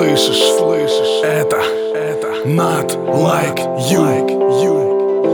слышишь, это Not Like You.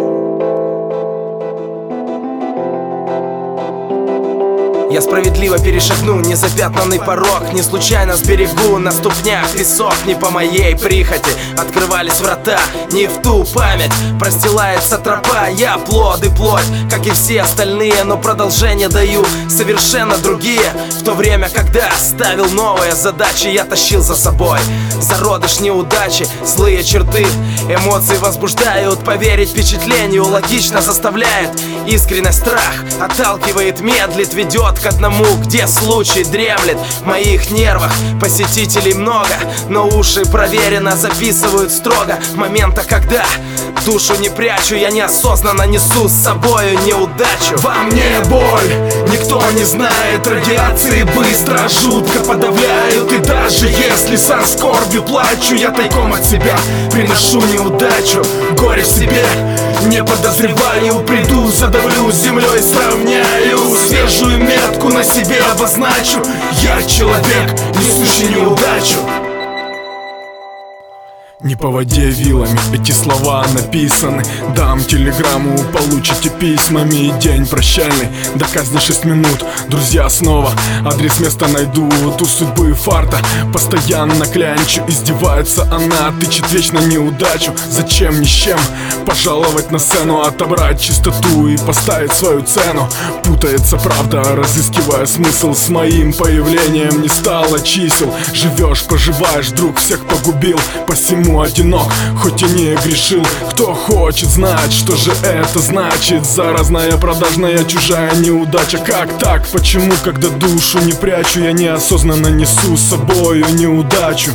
Я справедливо перешагну незапятнанный порог, не случайно сберегу на ступнях песок. Не по моей прихоти открывались врата, не в ту память простилается тропа. Я плод и плоть, как и все остальные, но продолжение даю совершенно другие. В то время, когда ставил новые задачи, я тащил за собой зародыш неудачи, злые черты. Эмоции возбуждают, поверить впечатлению логично заставляет. Искренность страх отталкивает, медлит, ведет к одному, где случай дремлет. В моих нервах посетителей много, но уши проверенно записывают строго. Момента, когда душу не прячу, я неосознанно несу с собою неудачу. Во мне боль, никто не знает, радиации быстро, жутко подавляют. И даже если со скорбью плачу, я тайком от себя приношу неудачу. Горе в себе не подозреваю, приду, задавлю землей, сравняю. Свежую метку на себе обозначу. Я человек, несущий неудачу. Не по воде вилами, эти слова написаны. Дам телеграмму, получите письмами. И день прощальный, до казни 6 минут. Друзья снова, адрес места найду. У судьбы фарта, постоянно клянчу. Издевается она, тычет вечно неудачу. Зачем ни с чем пожаловать на сцену, отобрать чистоту и поставить свою цену. Путается правда, разыскивая смысл. С моим появлением не стало чисел. Живешь, поживаешь, друг всех погубил. Посему одинок, хоть и не грешил. Кто хочет знать, что же это значит? Заразная, продажная, чужая неудача. Как так? Почему, когда душу не прячу, я неосознанно несу с собою неудачу?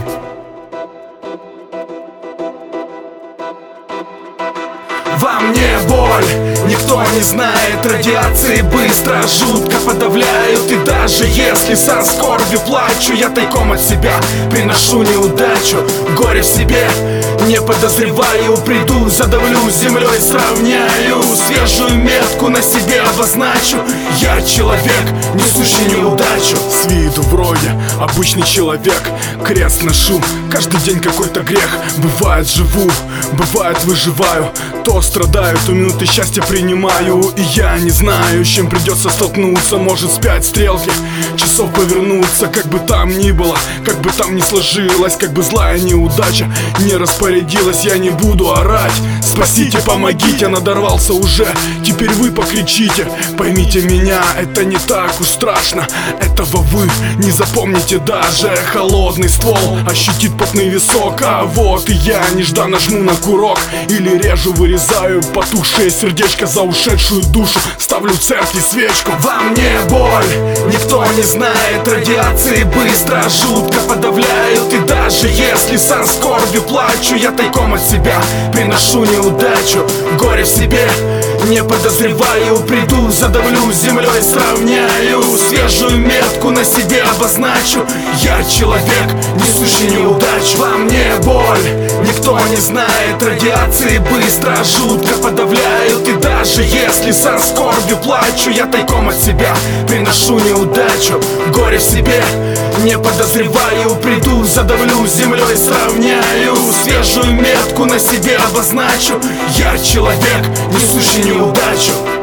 Во мне боль, никто не знает, радиации быстро, жутко подавляют. И даже если со скорбью плачу, я тайком от себя приношу неудачу. Горе в себе не подозреваю, приду, задавлю землей, сравняю. Свежую метку на себе обозначу. Я человек, несущий неудачу. С виду вроде обычный человек, крест ношу, каждый день какой-то грех. Бывает живу, бывает выживаю, то страдаю, то минуты счастья принимаю. И я не знаю, с чем придется столкнуться. Может вспять стрелки часов повернуться. Как бы там ни было, как бы там ни сложилось, как бы злая неудача не распорядилась, я не буду орать. Спасите, помогите, надорвался уже, теперь вы покричите. Поймите меня, это не так уж страшно. Этого вы не запомните даже. Холодный ствол ощутит потный висок. А вот и я нежданно жму на курок. Или режу, вырезаю потухшее сердечко. За ушедшую душу ставлю в церкви свечку. Во мне боль, никто не знает, радиации быстро, жутко подавляют. И даже если со скорбью плачу, я тайком от себя приношу неудачу. Горе в себе не подозреваю, приду, задавлю землей, сравняю. Свежую метку на себе обозначу. Я человек, несущий неудачу. Во мне боль, никто не знает, радиации быстро, жутко подавляют. И даже если со скорбью плачу, я тайком от себя приношу неудачу. Горе в себе не подозреваю, приду, задавлю землей, сравняю. Свежую метку на себе обозначу. Я человек, несущий неудачу.